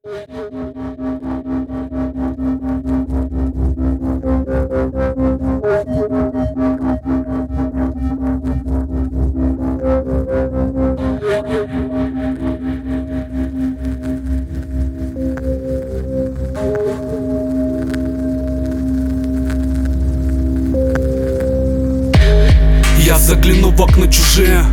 Я загляну в окна чужие,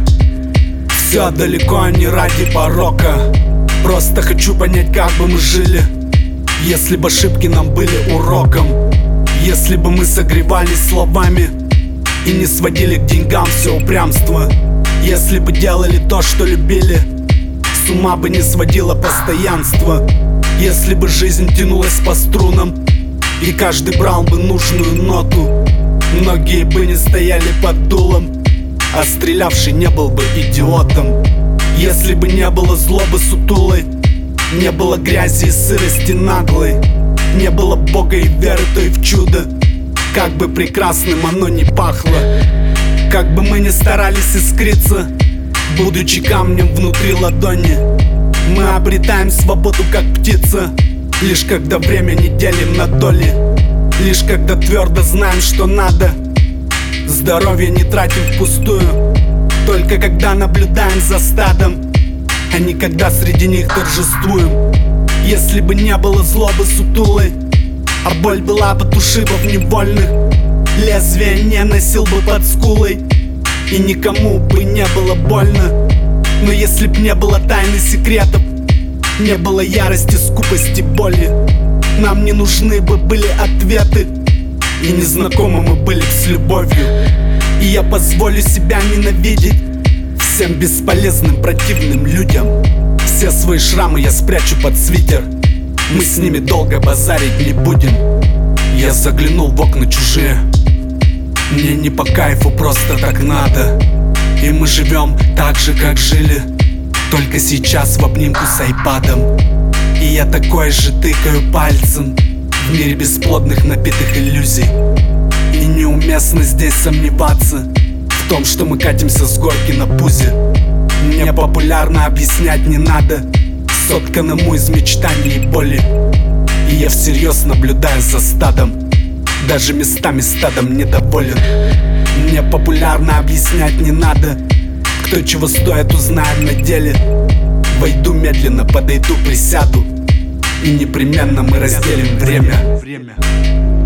все далеко не ради порока. Просто хочу понять, как бы мы жили, если бы ошибки нам были уроком. Если бы мы согревались словами и не сводили к деньгам все упрямство. Если бы делали то, что любили, с ума бы не сводило постоянство. Если бы жизнь тянулась по струнам и каждый брал бы нужную ноту, многие бы не стояли под дулом, а стрелявший не был бы идиотом. Если бы не было злобы сутулой, не было грязи и сырости наглой, не было Бога и веры той в чудо, как бы прекрасным оно ни пахло. Как бы мы ни старались искриться, будучи камнем внутри ладони, мы обретаем свободу как птица, лишь когда время не делим на доли, лишь когда твердо знаем, что надо. Здоровье не тратим впустую, только когда наблюдаем за стадом, а не когда среди них торжествуем. Если бы не было злобы сутулой, а боль была бы ушибов невольных, лезвие не носил бы под скулой, и никому бы не было больно. Но если б не было тайны секретов, не было ярости, скупости, боли, нам не нужны бы были ответы, и незнакомы мы были б с любовью. И я позволю себя ненавидеть всем бесполезным противным людям. Все свои шрамы я спрячу под свитер, мы с ними долго базарить не будем. Я заглянул в окна чужие, мне не по кайфу, просто так надо. И мы живем так же, как жили, только сейчас в обнимку с айпадом. И я такой же тыкаю пальцем в мире бесплодных напитых иллюзий. И неуместно здесь сомневаться в том, что мы катимся с горки на пузе. Мне популярно объяснять не надо сотканному из мечтаний и боли. И я всерьез наблюдаю за стадом, даже местами стадом недоволен. Мне популярно объяснять не надо, кто чего стоит, узнаем на деле. Войду медленно, подойду, присяду, и непременно мы разделим время.